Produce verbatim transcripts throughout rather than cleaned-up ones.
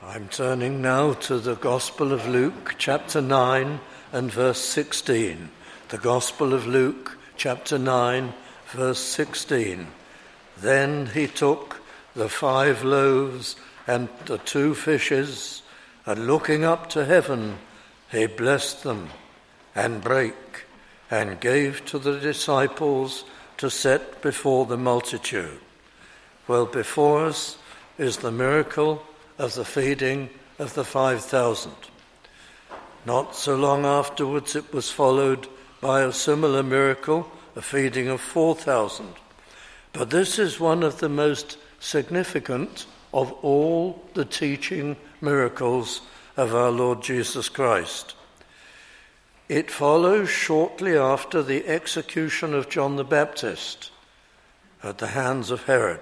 I'm turning now to the Gospel of Luke, chapter nine and verse sixteen. The Gospel of Luke, chapter nine, verse sixteen. Then he took the five loaves and the two fishes, and looking up to heaven, he blessed them and brake, and gave to the disciples to set before the multitude. Well, before us is the miracle of the feeding of the five thousand. Not so long afterwards it was followed by a similar miracle, a feeding of four thousand. But this is one of the most significant of all the teaching miracles of our Lord Jesus Christ. It follows shortly after the execution of John the Baptist at the hands of Herod.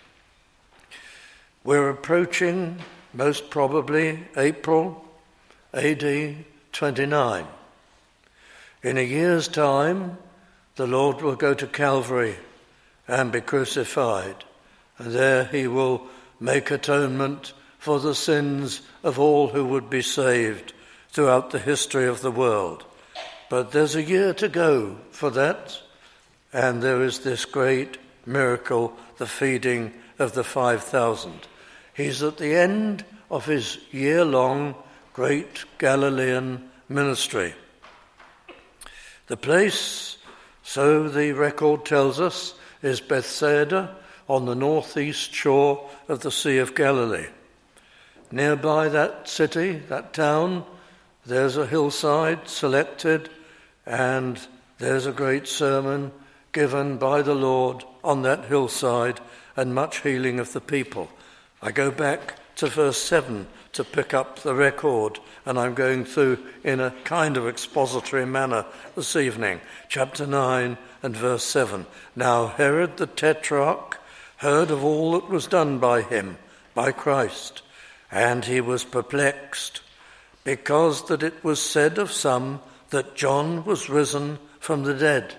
We're approaching, most probably, April A D twenty-nine. In a year's time, the Lord will go to Calvary and be crucified, and there he will make atonement for the sins of all who would be saved throughout the history of the world. But there's a year to go for that, and there is this great miracle, the feeding of the five thousand. He's at the end of his year-long great Galilean ministry. The place, so the record tells us, is Bethsaida on the northeast shore of the Sea of Galilee. Nearby that city, that town, there's a hillside selected, and there's a great sermon given by the Lord on that hillside, and much healing of the people. I go back to verse seven to pick up the record, and I'm going through in a kind of expository manner this evening. Chapter nine and verse seven. Now Herod the Tetrarch heard of all that was done by him, by Christ, and he was perplexed, because that it was said of some that John was risen from the dead.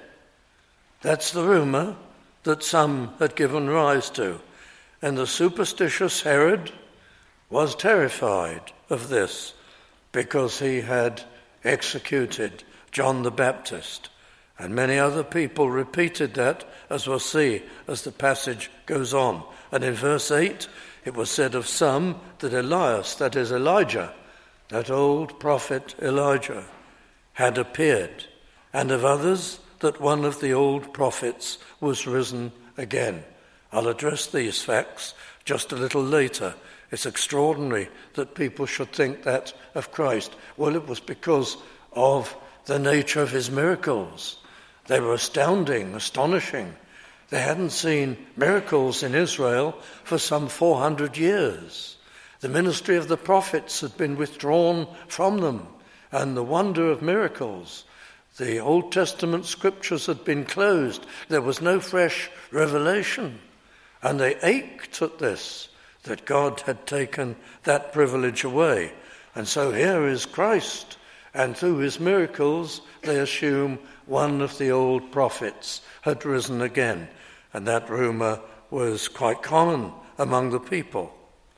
That's the rumour that some had given rise to. And the superstitious Herod was terrified of this, because he had executed John the Baptist. And many other people repeated that, as we'll see as the passage goes on. And in verse eight, it was said of some that Elias, that is Elijah, that old prophet Elijah, had appeared, and of others that one of the old prophets was risen again. I'll address these facts just a little later. It's extraordinary that people should think that of Christ. Well, it was because of the nature of his miracles. They were astounding, astonishing. They hadn't seen miracles in Israel for some four hundred years. The ministry of the prophets had been withdrawn from them, and the wonder of miracles. The Old Testament scriptures had been closed. There was no fresh revelation. And they ached at this, that God had taken that privilege away. And so here is Christ, and through his miracles they assume one of the old prophets had risen again. And that rumour was quite common among the people.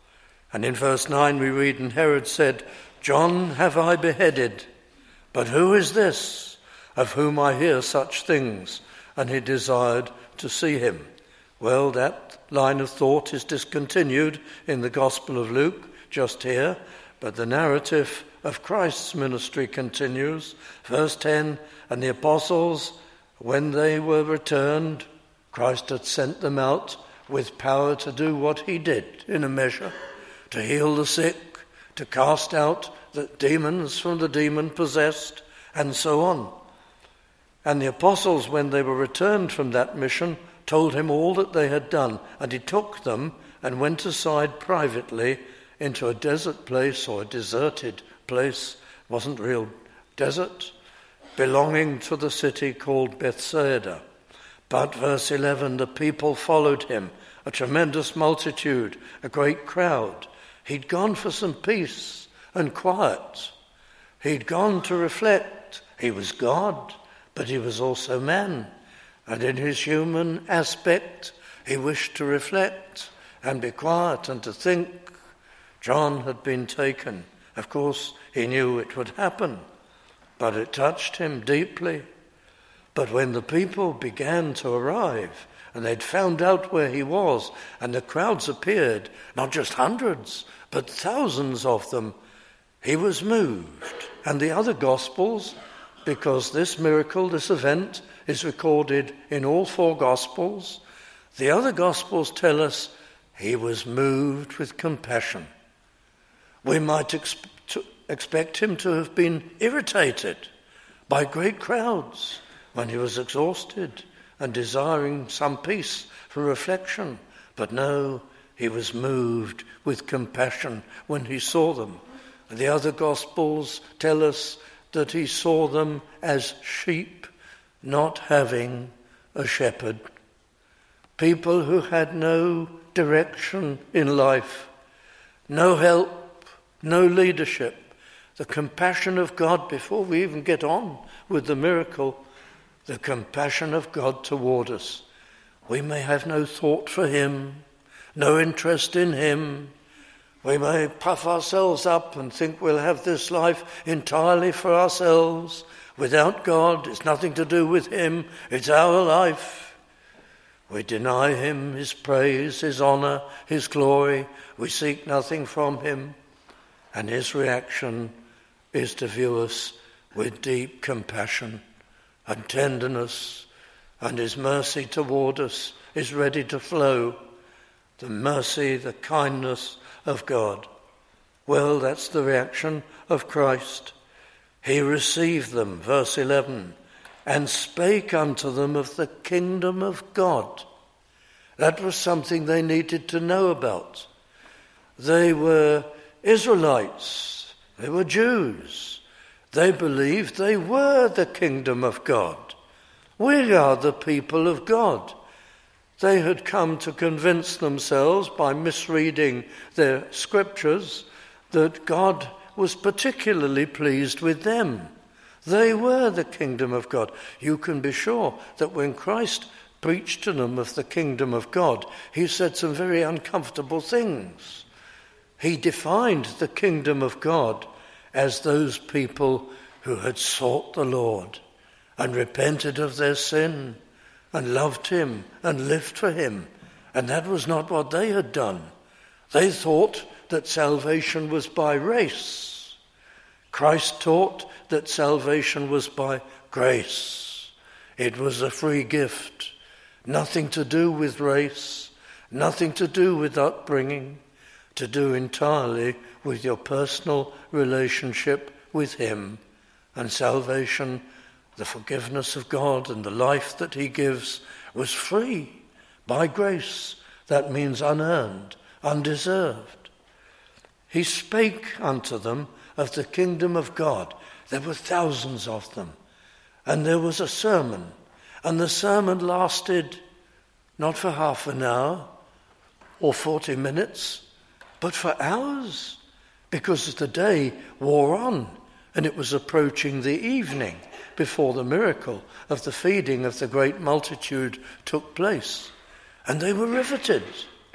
And in verse nine we read, and Herod said, John have I beheaded, but who is this of whom I hear such things? And he desired to see him. Well, that line of thought is discontinued in the Gospel of Luke, just here, but the narrative of Christ's ministry continues. Verse ten, and the apostles, when they were returned, Christ had sent them out with power to do what he did in a measure, to heal the sick, to cast out the demons from the demon-possessed, and so on. And the apostles, when they were returned from that mission, told him all that they had done, and he took them and went aside privately into a desert place, or a deserted place, it wasn't real desert, belonging to the city called Bethsaida. But verse eleven, the people followed him, a tremendous multitude, a great crowd. He'd gone for some peace and quiet. He'd gone to reflect. He was God, but he was also man. And in his human aspect, he wished to reflect and be quiet and to think, John had been taken. Of course, he knew it would happen, but it touched him deeply. But when the people began to arrive, and they'd found out where he was, and the crowds appeared, not just hundreds, but thousands of them, he was moved. And the other Gospels, because this miracle, this event, is recorded in all four Gospels, the other Gospels tell us he was moved with compassion. We might exp- to expect him to have been irritated by great crowds when he was exhausted and desiring some peace for reflection. But no, he was moved with compassion when he saw them. And the other Gospels tell us that he saw them as sheep not having a shepherd. People who had no direction in life, no help, no leadership. The compassion of God, before we even get on with the miracle, the compassion of God toward us. We may have no thought for him, no interest in him. We may puff ourselves up and think we'll have this life entirely for ourselves. Without God, it's nothing to do with him, it's our life. We deny him his praise, his honor, his glory. We seek nothing from him. And his reaction is to view us with deep compassion and tenderness, and his mercy toward us is ready to flow. The mercy, the kindness of God. Well, that's the reaction of Christ. He received them, verse eleven, and spake unto them of the kingdom of God. That was something they needed to know about. They were Israelites, they were Jews. They believed they were the kingdom of God. We are the people of God. They had come to convince themselves by misreading their scriptures that God was particularly pleased with them. They were the kingdom of God. You can be sure that when Christ preached to them of the kingdom of God, he said some very uncomfortable things. He defined the kingdom of God as those people who had sought the Lord and repented of their sin and loved him and lived for him. And that was not what they had done. They thought that salvation was by race. Christ taught that salvation was by grace. It was a free gift. Nothing to do with race, nothing to do with upbringing, to do entirely with your personal relationship with him. And salvation, the forgiveness of God and the life that he gives, was free by grace. That means unearned, undeserved. He spake unto them of the kingdom of God. There were thousands of them. And there was a sermon. And the sermon lasted not for half an hour or forty minutes, but for hours, because the day wore on and it was approaching the evening before the miracle of the feeding of the great multitude took place. And they were riveted.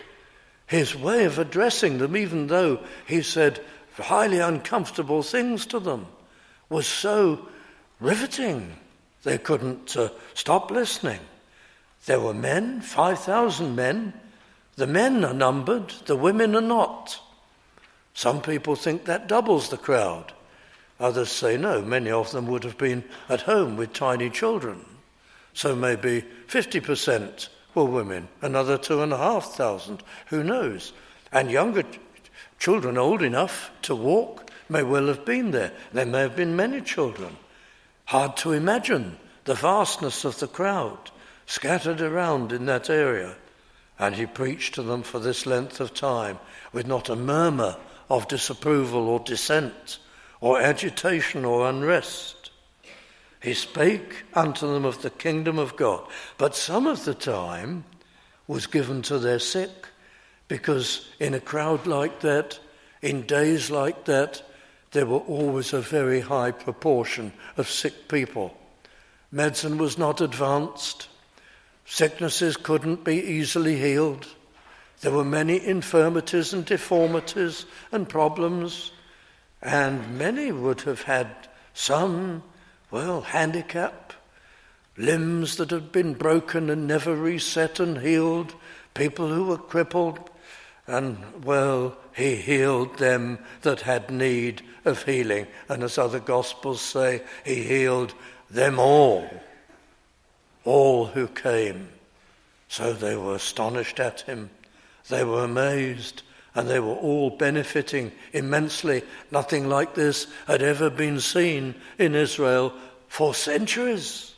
His way of addressing them, even though he said highly uncomfortable things to them, was so riveting. They couldn't uh, stop listening. There were men, five thousand men. The men are numbered, the women are not. Some people think that doubles the crowd. Others say no, many of them would have been at home with tiny children. So maybe fifty percent were women, another two and a half thousand, who knows? And younger ch- children old enough to walk may well have been there. There may have been many children. Hard to imagine the vastness of the crowd scattered around in that area. And he preached to them for this length of time with not a murmur of disapproval or dissent or agitation or unrest. He spake unto them of the kingdom of God. But some of the time was given to their sick, because in a crowd like that, in days like that, there were always a very high proportion of sick people. Medicine was not advanced. Sicknesses couldn't be easily healed. There were many infirmities and deformities and problems, and many would have had some, well, handicap, limbs that had been broken and never reset and healed, people who were crippled, and, well, he healed them that had need of healing. And as other Gospels say, he healed them all, all who came. So they were astonished at him. They were amazed, and they were all benefiting immensely. Nothing like this had ever been seen in Israel for centuries.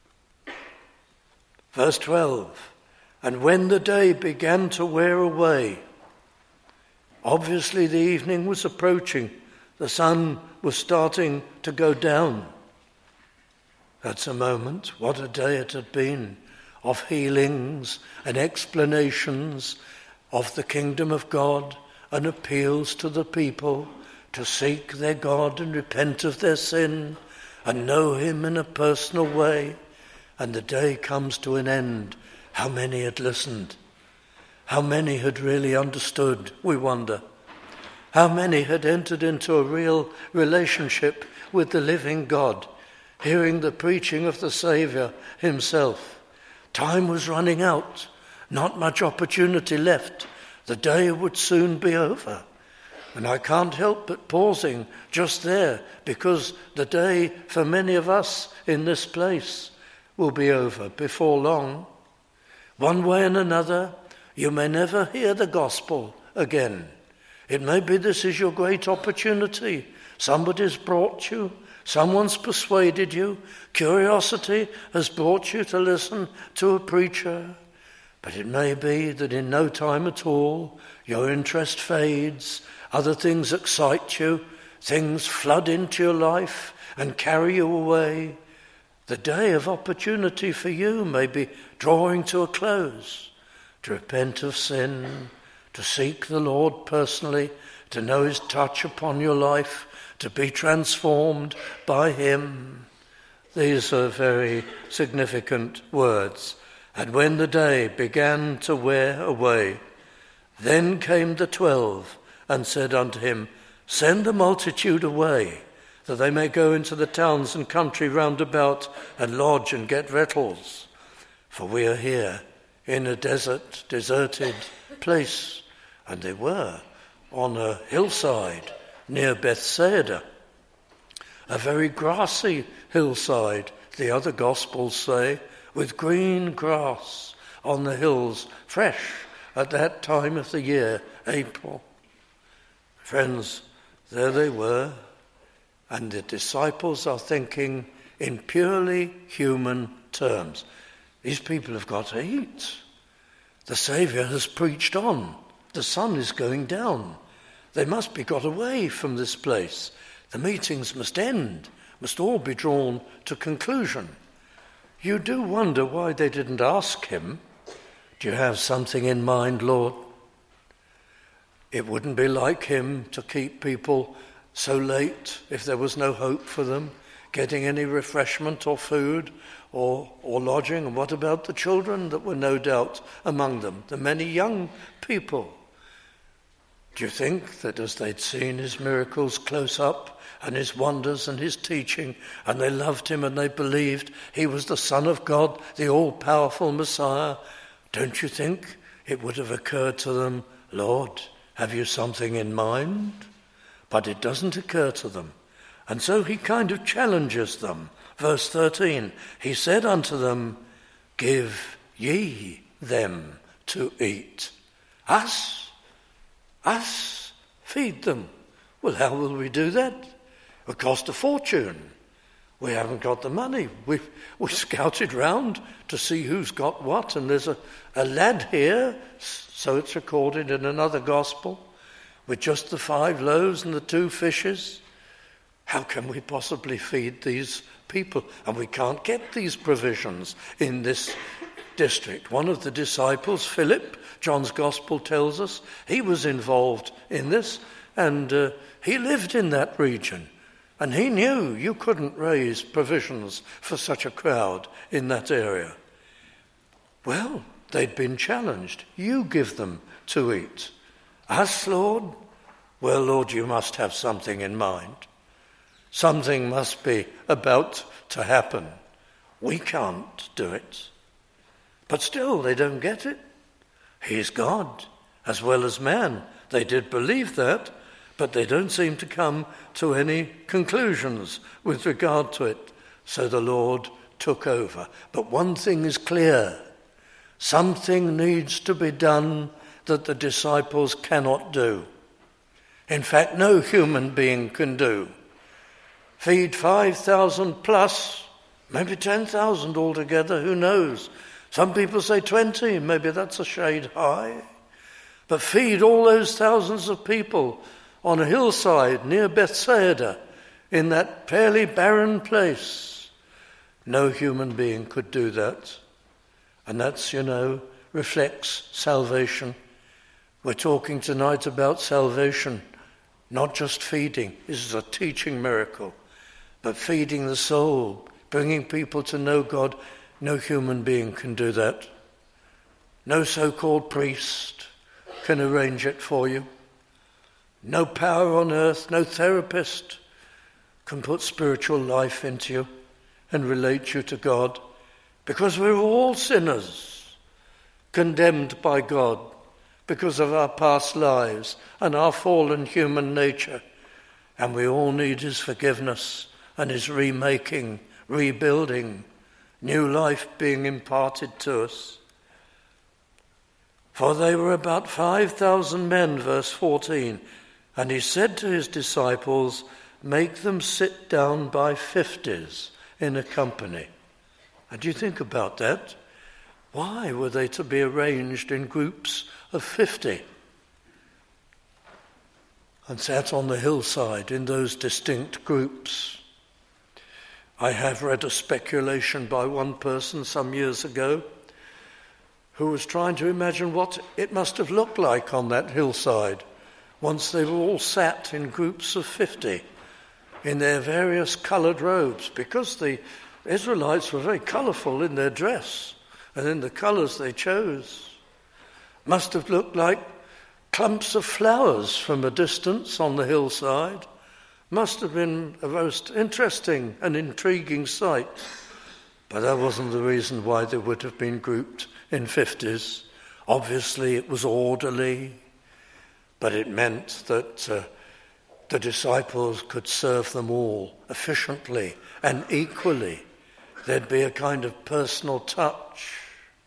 Verse twelve, and when the day began to wear away, obviously the evening was approaching, the sun was starting to go down. That's a moment, what a day it had been, of healings and explanations of the kingdom of God and appeals to the people to seek their God and repent of their sin and know him in a personal way. And the day comes to an end. How many had listened? How many had really understood, we wonder? How many had entered into a real relationship with the living God, hearing the preaching of the Saviour himself? Time was running out, not much opportunity left. The day would soon be over. And I can't help but pausing just there, because the day for many of us in this place will be over before long. One way and another, you may never hear the gospel again. It may be this is your great opportunity. Somebody's brought you, someone's persuaded you, curiosity has brought you to listen to a preacher. But it may be that in no time at all, your interest fades, other things excite you, things flood into your life and carry you away. The day of opportunity for you may be drawing to a close, to repent of sin, to seek the Lord personally, to know his touch upon your life, to be transformed by him. These are very significant words. And when the day began to wear away, then came the twelve and said unto him, send the multitude away, that they may go into the towns and country round about and lodge and get victuals. For we are here in a desert, deserted place. And they were on a hillside near Bethsaida, a very grassy hillside, the other Gospels say, with green grass on the hills, fresh at that time of the year, April. Friends, there they were, and the disciples are thinking in purely human terms. These people have got to eat. The Saviour has preached on. The sun is going down. They must be got away from this place. The meetings must end, must all be drawn to conclusion. You do wonder why they didn't ask him, do you have something in mind, Lord? It wouldn't be like him to keep people so late if there was no hope for them, getting any refreshment or food or, or lodging. And what about the children that were no doubt among them, the many young people? Do you think that as they'd seen his miracles close up and his wonders and his teaching, and they loved him and they believed he was the Son of God, the all-powerful Messiah, don't you think it would have occurred to them, Lord, have you something in mind? But it doesn't occur to them. And so he kind of challenges them. Verse thirteen, he said unto them, give ye them to eat. Us? Us? Feed them. Well, how will we do that? It will cost a fortune. We haven't got the money. We've, we scouted round to see who's got what, and there's a, a lad here, so it's recorded in another gospel, with just the five loaves and the two fishes. How can we possibly feed these people? And we can't get these provisions in this district. One of the disciples, Philip, John's gospel tells us, he was involved in this, and uh, he lived in that region. And he knew you couldn't raise provisions for such a crowd in that area. Well, they'd been challenged. You give them to eat. Us, Lord? Well, Lord, you must have something in mind. Something must be about to happen. We can't do it. But still, they don't get it. He's God as well as man. They did believe that, but they don't seem to come to any conclusions with regard to it. So the Lord took over. But one thing is clear. Something needs to be done that the disciples cannot do. In fact, no human being can do. Feed five thousand plus, maybe ten thousand altogether, who knows? Some people say twenty, maybe that's a shade high. But feed all those thousands of people on a hillside near Bethsaida, in that fairly barren place. No human being could do that. And that's, you know, reflects salvation. We're talking tonight about salvation, not just feeding. This is a teaching miracle. But feeding the soul, bringing people to know God, no human being can do that. No so-called priest can arrange it for you. No power on earth, no therapist can put spiritual life into you and relate you to God, because we're all sinners, condemned by God because of our past lives and our fallen human nature, and we all need his forgiveness and his remaking, rebuilding, new life being imparted to us. For they were about five thousand men, verse fourteen, and he said to his disciples, make them sit down by fifties in a company. And do you think about that? Why were they to be arranged in groups of fifty? And sat on the hillside in those distinct groups. I have read a speculation by one person some years ago who was trying to imagine what it must have looked like on that hillside once they were all sat in groups of fifty in their various coloured robes, because the Israelites were very colourful in their dress and in the colours they chose. Must have looked like clumps of flowers from a distance on the hillside. Must have been a most interesting and intriguing sight. But that wasn't the reason why they would have been grouped in fifties. Obviously it was orderly, but it meant that uh, the disciples could serve them all efficiently and equally. There'd be a kind of personal touch.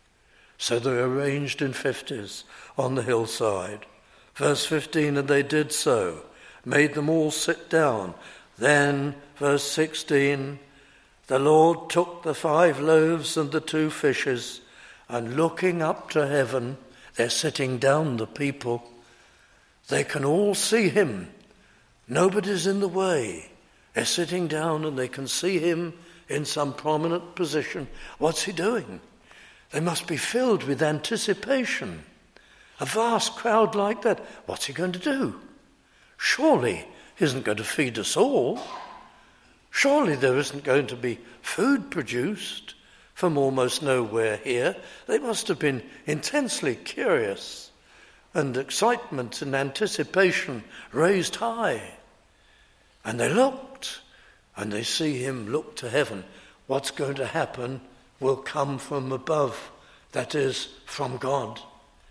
So they were arranged in fifties on the hillside. Verse fifteen, and they did so, made them all sit down. Then, verse sixteen, the Lord took the five loaves and the two fishes, and looking up to heaven, they're sitting down, the people. They can all see him. Nobody's in the way. They're sitting down and they can see him in some prominent position. What's he doing? They must be filled with anticipation. A vast crowd like that, what's he going to do? Surely he isn't going to feed us all. Surely there isn't going to be food produced from almost nowhere here. They must have been intensely curious, and excitement and anticipation raised high. And they looked, and they see him look to heaven. What's going to happen will come from above, that is, from God.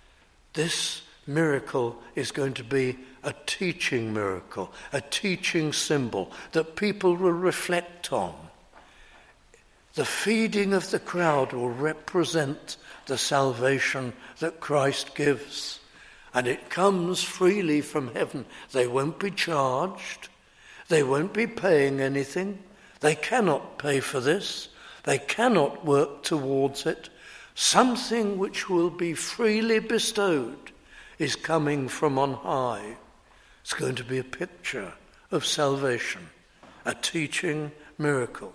This miracle is going to be a teaching miracle, a teaching symbol that people will reflect on. The feeding of the crowd will represent the salvation that Christ gives, and it comes freely from heaven. They won't be charged. They won't be paying anything. They cannot pay for this. They cannot work towards it. Something which will be freely bestowed is coming from on high. It's going to be a picture of salvation, a teaching miracle.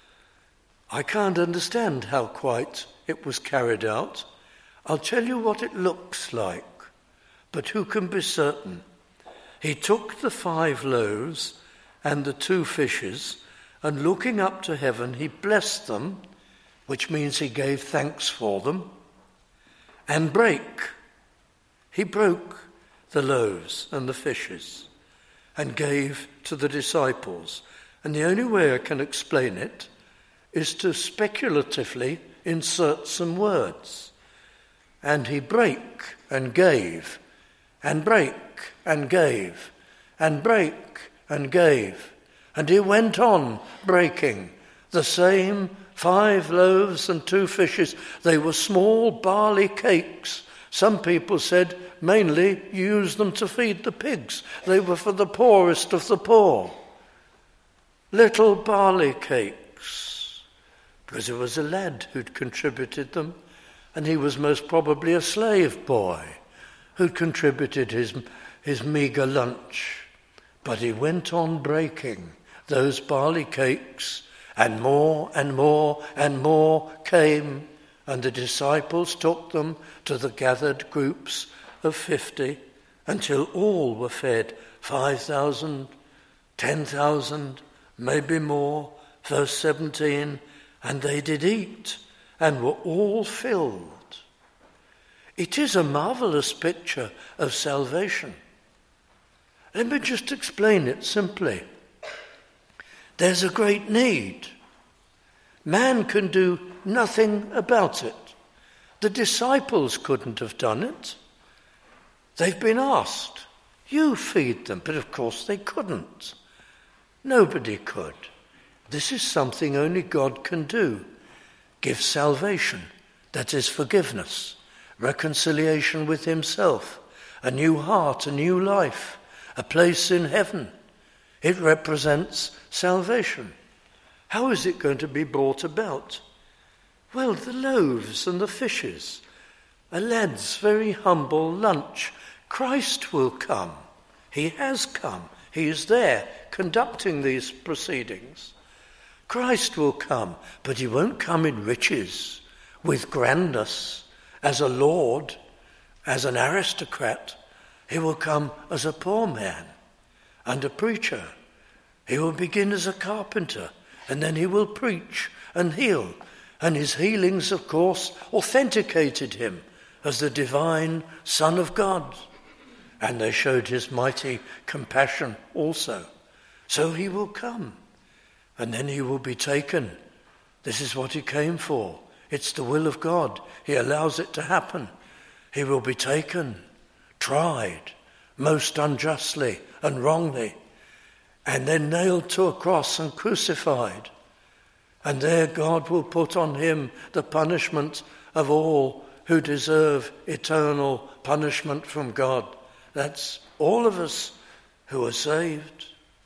I can't understand how quite it was carried out. I'll tell you what it looks like, but who can be certain? He took the five loaves and the two fishes, and looking up to heaven, he blessed them, which means he gave thanks for them, and brake. He broke the loaves and the fishes and gave to the disciples. And the only way I can explain it is to speculatively insert some words. And he brake and gave, and brake and gave, and brake and gave. And he went on breaking the same five loaves and two fishes. They were small barley cakes. Some people said mainly use them to feed the pigs. They were for the poorest of the poor. Little barley cakes, because it was a lad who'd contributed them, and he was most probably a slave boy who'd contributed his, his meagre lunch. But he went on breaking those barley cakes, and more and more and more came, and the disciples took them to the gathered groups of fifty, until all were fed, five thousand, ten thousand, maybe more. Verse seventeen, and they did eat, and were all filled. It is a marvelous picture of salvation. Let me just explain it simply. There's a great need. Man can do nothing about it. The disciples couldn't have done it. They've been asked, you feed them, but of course they couldn't. Nobody could. This is something only God can do. Give salvation, that is forgiveness, reconciliation with himself, a new heart, a new life, a place in heaven. It represents salvation. How is it going to be brought about? Well, the loaves and the fishes, a lad's very humble lunch. Christ will come. He has come. He is there conducting these proceedings. Christ will come, but he won't come in riches, with grandness, as a lord, as an aristocrat. He will come as a poor man and a preacher. He will begin as a carpenter, and then he will preach and heal. And his healings, of course, authenticated him as the divine Son of God. And they showed his mighty compassion also. So he will come, and then he will be taken. This is what he came for. It's the will of God. He allows it to happen. He will be taken, tried, most unjustly and wrongly, and then nailed to a cross and crucified. And there God will put on him the punishment of all who deserve eternal punishment from God. That's all of us who are saved.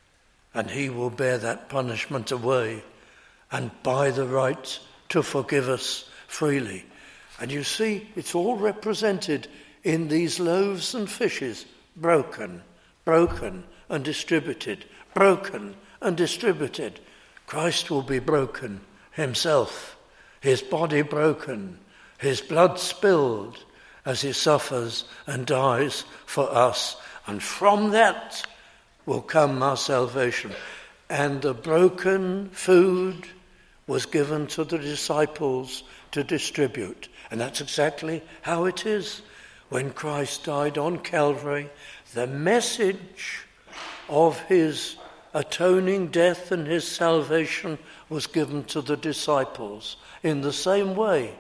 And he will bear that punishment away and buy the right to forgive us freely. And you see, it's all represented in these loaves and fishes, broken, broken and distributed, broken and distributed. Christ will be broken himself, his body broken, his blood spilled as he suffers and dies for us. And from that will come our salvation. And the broken food was given to the disciples to distribute. And that's exactly how it is. When Christ died on Calvary, the message of his atoning death and his salvation was given to the disciples in the same way,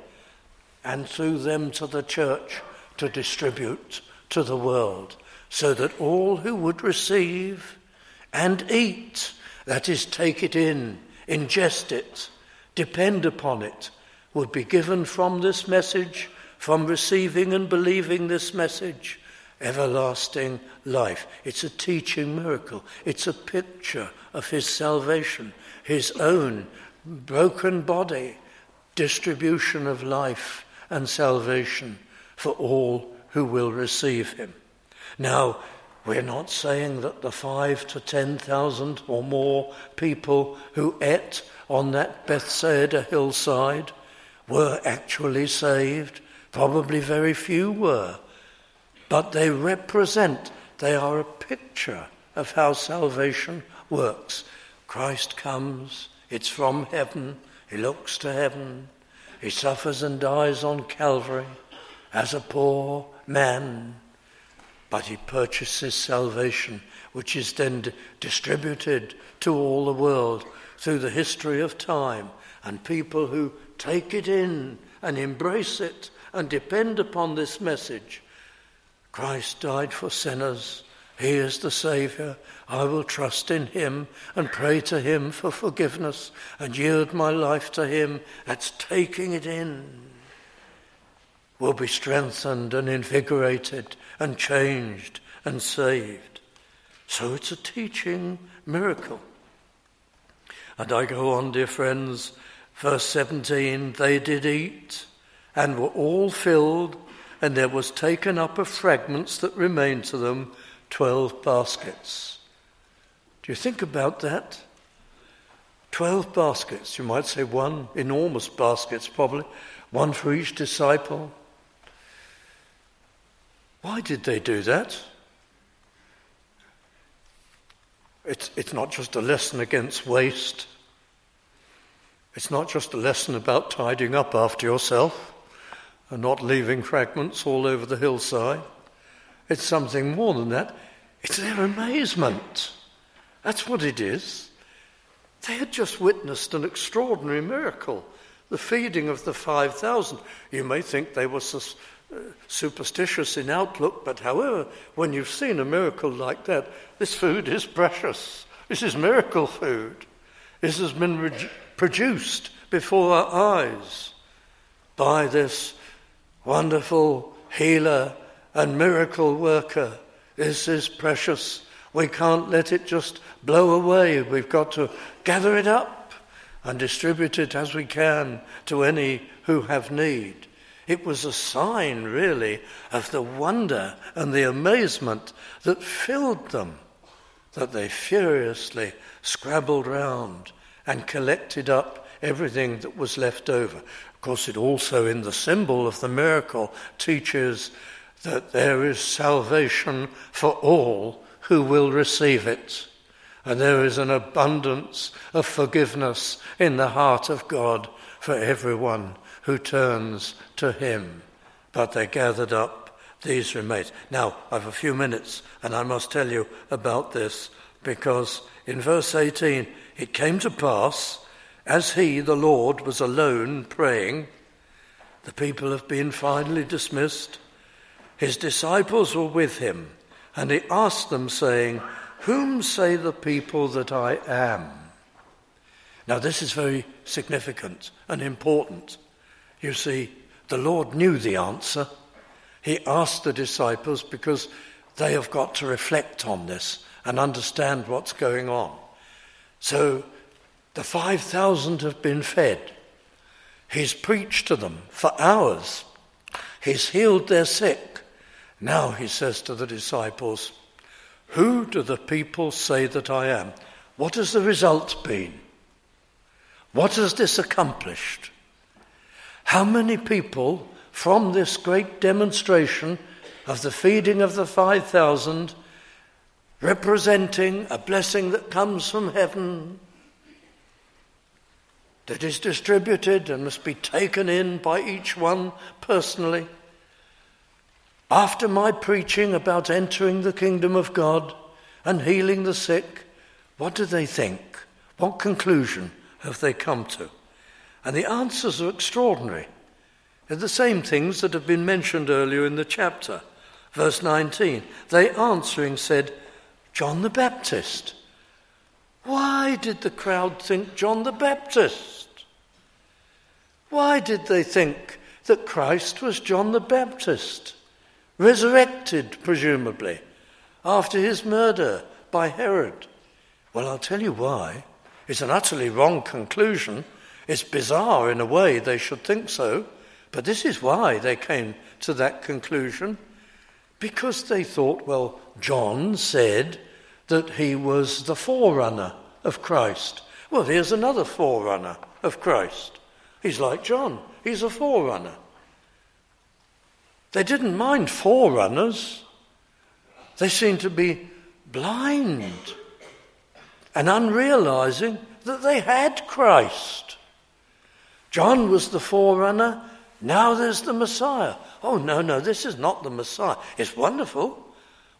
and through them to the church to distribute to the world, so that all who would receive and eat, that is, take it in, ingest it, depend upon it, would be given from this message, from receiving and believing this message, everlasting life. It's a teaching miracle. It's a picture of his salvation, his own broken body, distribution of life and salvation for all who will receive him. Now, we're not saying that the five to ten thousand or more people who ate on that Bethsaida hillside were actually saved. Probably very few were. But they represent, they are a picture of how salvation works. Christ comes, it's from heaven, he looks to heaven, he suffers and dies on Calvary as a poor man, but he purchases salvation, which is then d- distributed to all the world through the history of time, and people who take it in and embrace it and depend upon this message. Christ died for sinners. He is the Saviour. I will trust in him and pray to him for forgiveness and yield my life to him. That's taking it in. Will be strengthened and invigorated and changed and saved. So it's a teaching miracle. And I go on, dear friends, verse seventeen, they did eat and were all filled, and there was taken up of fragments that remained to them twelve baskets. Do you think about that? Twelve baskets, you might say one, enormous baskets probably, one for each disciple. Why did they do that? It's, it's not just a lesson against waste. It's not just a lesson about tidying up after yourself and not leaving fragments all over the hillside. It's something more than that. It's their amazement. That's what it is. They had just witnessed an extraordinary miracle, the feeding of the five thousand. You may think they were sus- uh, superstitious in outlook, but however, when you've seen a miracle like that, this food is precious. This is miracle food. This has been re- produced before our eyes by this wonderful healer and miracle worker. This is precious. We can't let it just blow away. We've got to gather it up and distribute it as we can to any who have need. It was a sign, really, of the wonder and the amazement that filled them, that they furiously scrabbled round and collected up everything that was left over. Of course, it also, in the symbol of the miracle, teaches that there is salvation for all who will receive it. And there is an abundance of forgiveness in the heart of God for everyone who turns to him. But they gathered up these remains. Now, I have a few minutes, and I must tell you about this, because in verse eighteen, it came to pass, as he, the Lord, was alone praying, the people have been finally dismissed, his disciples were with him, and he asked them, saying, whom say the people that I am? Now this is very significant and important. You see, the Lord knew the answer. He asked the disciples because they have got to reflect on this and understand what's going on. So the five thousand have been fed. He's preached to them for hours. He's healed their sick. Now he says to the disciples, who do the people say that I am? What has the result been? What has this accomplished? How many people from this great demonstration of the feeding of the five thousand, representing a blessing that comes from heaven, that is distributed and must be taken in by each one personally, after my preaching about entering the kingdom of God and healing the sick, what do they think? What conclusion have they come to? And the answers are extraordinary. They're the same things that have been mentioned earlier in the chapter. Verse nineteen, they answering said, John the Baptist. Why did the crowd think John the Baptist? Why did they think that Christ was John the Baptist? Resurrected, presumably, after his murder by Herod. Well, I'll tell you why. It's an utterly wrong conclusion. It's bizarre in a way, they should think so. But this is why they came to that conclusion. Because they thought, well, John said that he was the forerunner of Christ. Well, here's another forerunner of Christ. He's like John. He's a forerunner. They didn't mind forerunners. They seemed to be blind and unrealizing that they had Christ. John was the forerunner. Now there's the Messiah. Oh, no, no, this is not the Messiah. It's wonderful.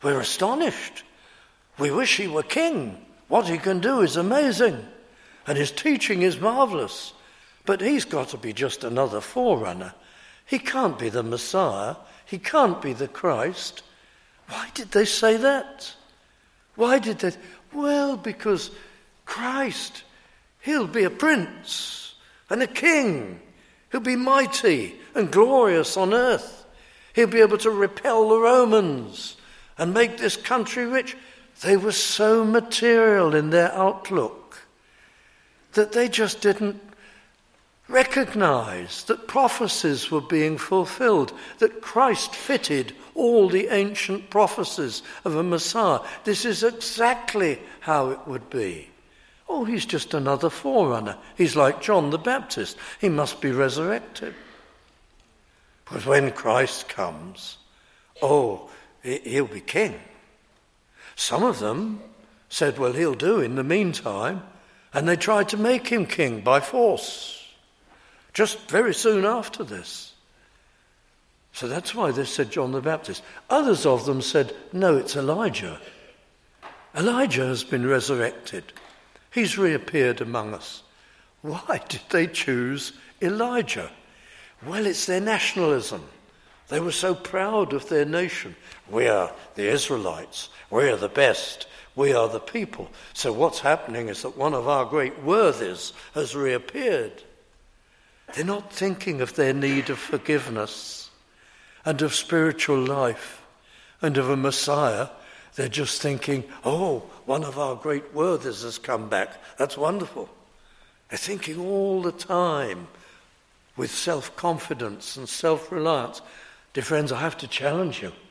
We're astonished. We wish he were king. What he can do is amazing. And his teaching is marvelous. But he's got to be just another forerunner. He can't be the Messiah. He can't be the Christ. Why did they say that? Why did they? Well, because Christ, he'll be a prince and a king. He'll be mighty and glorious on earth. He'll be able to repel the Romans and make this country rich. They were so material in their outlook that they just didn't recognize that prophecies were being fulfilled, that Christ fitted all the ancient prophecies of a Messiah. This is exactly how it would be. Oh, he's just another forerunner. He's like John the Baptist. He must be resurrected. But when Christ comes, oh, he'll be king. Some of them said, well, he'll do in the meantime, and they tried to make him king by force. Just very soon after this. So that's why they said John the Baptist. Others of them said, no, it's Elijah. Elijah has been resurrected. He's reappeared among us. Why did they choose Elijah? Well, it's their nationalism. They were so proud of their nation. We are the Israelites. We are the best. We are the people. So what's happening is that one of our great worthies has reappeared. They're not thinking of their need of forgiveness and of spiritual life and of a Messiah. They're just thinking, oh, one of our great worthies has come back. That's wonderful. They're thinking all the time with self-confidence and self-reliance. Dear friends, I have to challenge you.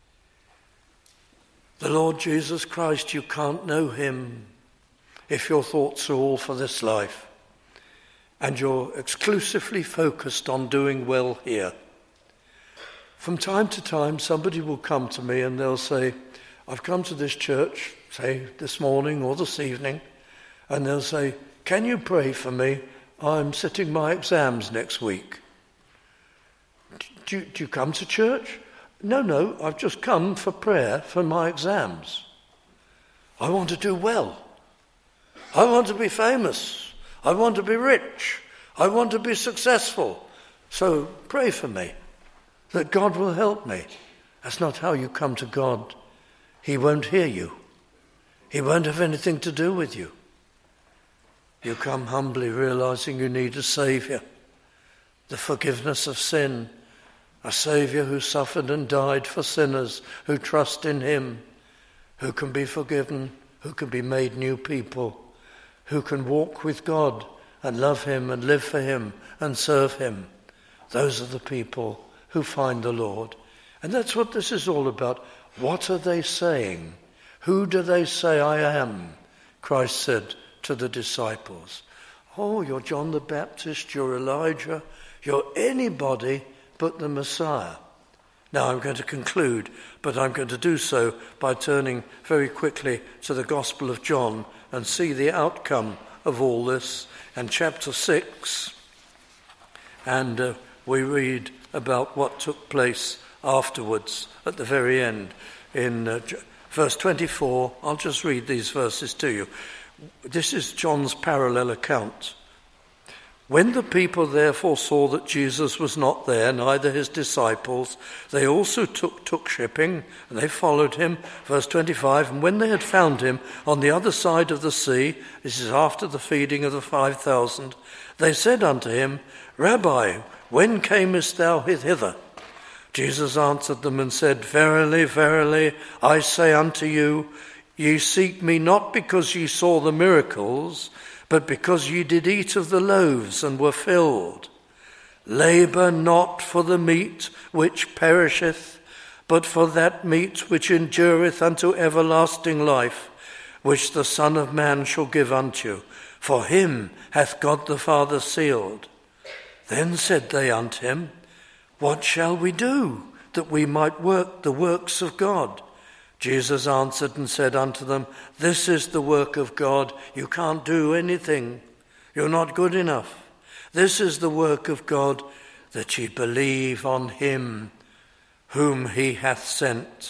The Lord Jesus Christ, you can't know him if your thoughts are all for this life and you're exclusively focused on doing well here. From time to time, somebody will come to me and they'll say, I've come to this church, say this morning or this evening, and they'll say, can you pray for me? I'm sitting my exams next week. Do you, do you come to church? No, no, I've just come for prayer for my exams. I want to do well. I want to be famous. I want to be rich. I want to be successful. So pray for me, that God will help me. That's not how you come to God. He won't hear you. He won't have anything to do with you. You come humbly realizing you need a Saviour, the forgiveness of sin, a Saviour who suffered and died for sinners who trust in him, who can be forgiven, who can be made new people, who can walk with God and love him and live for him and serve him. Those are the people who find the Lord. And that's what this is all about. What are they saying? Who do they say I am? Christ said to the disciples. Oh, you're John the Baptist, you're Elijah, you're anybody but the Messiah. Now I'm going to conclude, but I'm going to do so by turning very quickly to the Gospel of John and see the outcome of all this. And chapter six, and uh, we read about what took place afterwards at the very end. In uh, verse twenty-four, I'll just read these verses to you. This is John's parallel account. When the people therefore saw that Jesus was not there, neither his disciples, they also took, took shipping, and they followed him. Verse twenty-five, and when they had found him on the other side of the sea, this is after the feeding of the five thousand, they said unto him, Rabbi, when camest thou hither? Jesus answered them and said, Verily, verily, I say unto you, ye seek me not because ye saw the miracles, but because ye did eat of the loaves and were filled. Labour not for the meat which perisheth, but for that meat which endureth unto everlasting life, which the Son of Man shall give unto you. For him hath God the Father sealed. Then said they unto him, What shall we do, that we might work the works of God? Jesus answered and said unto them, This is the work of God. You can't do anything. You're not good enough. This is the work of God, that ye believe on him whom he hath sent.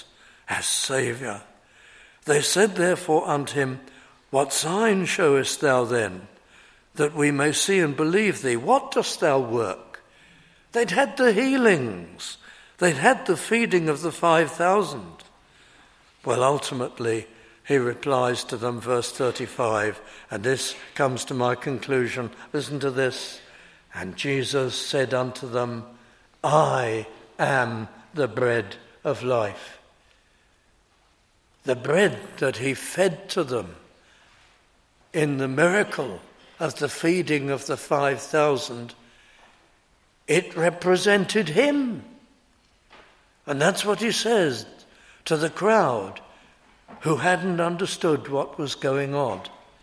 as Saviour. They said therefore unto him, What sign showest thou then, that we may see and believe thee? What dost thou work? They'd had the healings. They'd had the feeding of the five thousand. Well, ultimately, he replies to them, verse thirty-five, and this comes to my conclusion. Listen to this. And Jesus said unto them, I am the bread of life. The bread that he fed to them in the miracle of the feeding of the five thousand, it represented him. And that's what he says to the crowd who hadn't understood what was going on.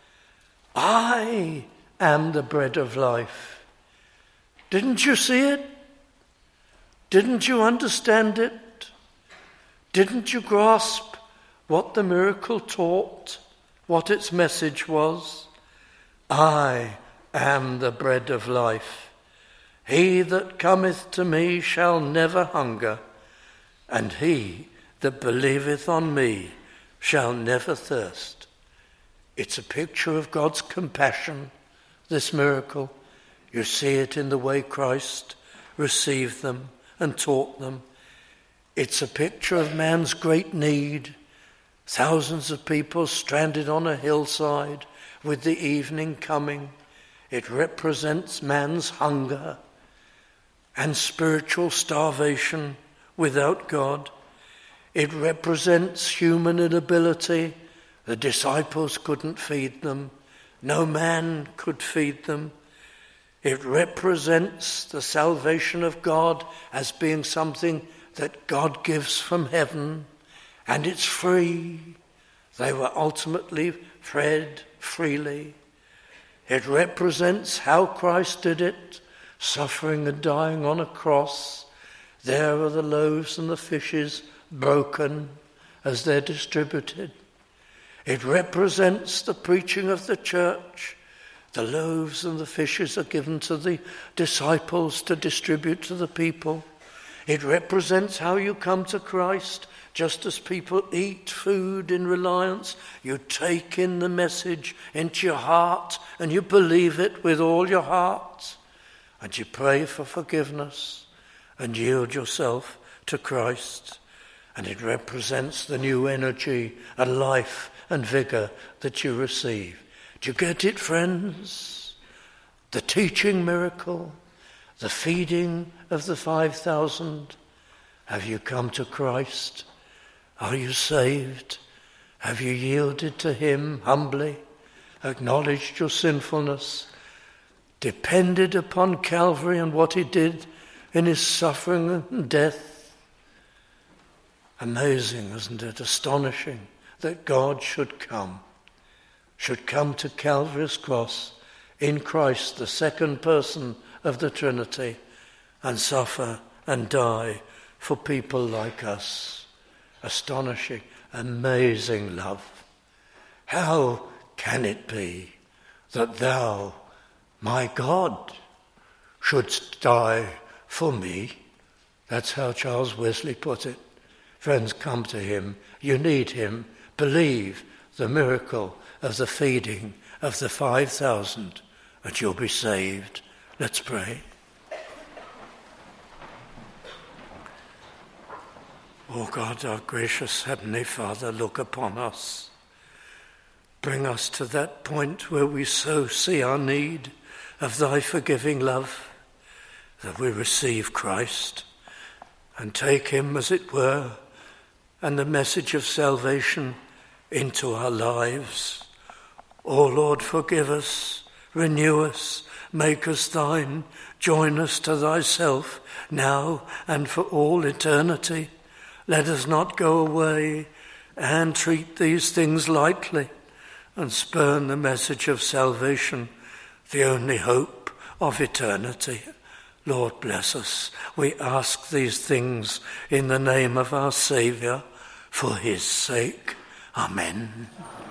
I am the bread of life. Didn't you see it? Didn't you understand it? Didn't you grasp what the miracle taught, what its message was? I am the bread of life. He that cometh to me shall never hunger, and he that believeth on me shall never thirst. It's a picture of God's compassion, this miracle. You see it in the way Christ received them and taught them. It's a picture of man's great need. Thousands of people stranded on a hillside with the evening coming. It represents man's hunger and spiritual starvation without God. It represents human inability. The disciples couldn't feed them. No man could feed them. It represents the salvation of God as being something that God gives from heaven, and it's free. They were ultimately fed freely. It represents how Christ did it, suffering and dying on a cross. There are the loaves and the fishes broken as they're distributed. It represents the preaching of the church. The loaves and the fishes are given to the disciples to distribute to the people. It represents how you come to Christ. Just as people eat food in reliance, you take in the message into your heart and you believe it with all your heart. And you pray for forgiveness and yield yourself to Christ. And it represents the new energy and life and vigor that you receive. Do you get it, friends? The teaching miracle, the feeding of the five thousand. Have you come to Christ? Are you saved? Have you yielded to him humbly, acknowledged your sinfulness, depended upon Calvary and what he did in his suffering and death? Amazing, isn't it? Astonishing that God should come, should come to Calvary's cross in Christ, the second person of the Trinity, and suffer and die for people like us. Astonishing, amazing love. How can it be that thou, my God, shouldst die for me? That's how Charles Wesley put it. Friends, come to him. You need him. Believe the miracle of the feeding of the five thousand, and you'll be saved. Let's pray. O God, our gracious Heavenly Father, look upon us. Bring us to that point where we so see our need of thy forgiving love, that we receive Christ and take him, as it were, and the message of salvation into our lives. O Lord, forgive us, renew us, make us thine, join us to thyself now and for all eternity. Let us not go away and treat these things lightly and spurn the message of salvation, the only hope of eternity. Lord, bless us. We ask these things in the name of our Saviour, for his sake. Amen.